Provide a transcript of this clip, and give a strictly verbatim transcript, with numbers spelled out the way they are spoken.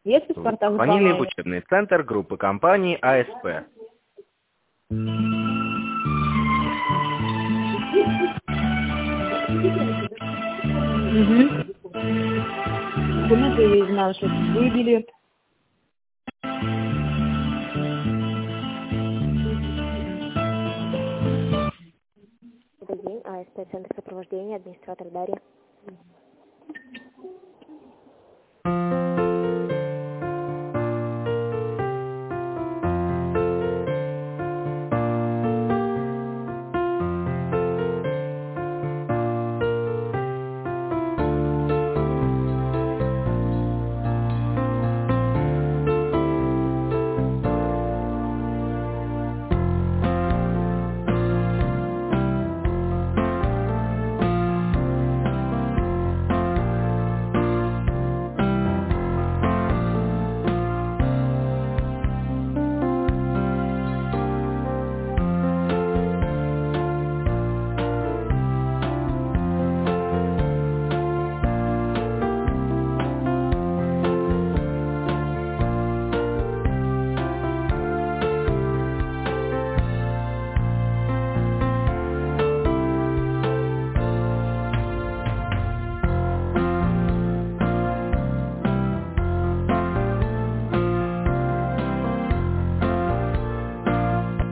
Есть паспорта? Звонили в учебный центр группы компании АСП. Угу. Документы из наших выбили. Добрый день, АСП, центр сопровождения, администратор Дарья.